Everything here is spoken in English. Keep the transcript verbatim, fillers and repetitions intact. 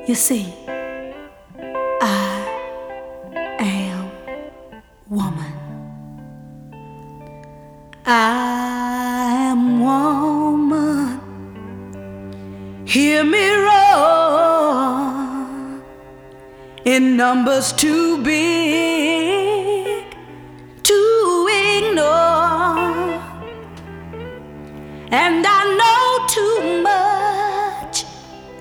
You see, I am woman. I am woman. Hear me roar in numbers too big to ignore, and I know too much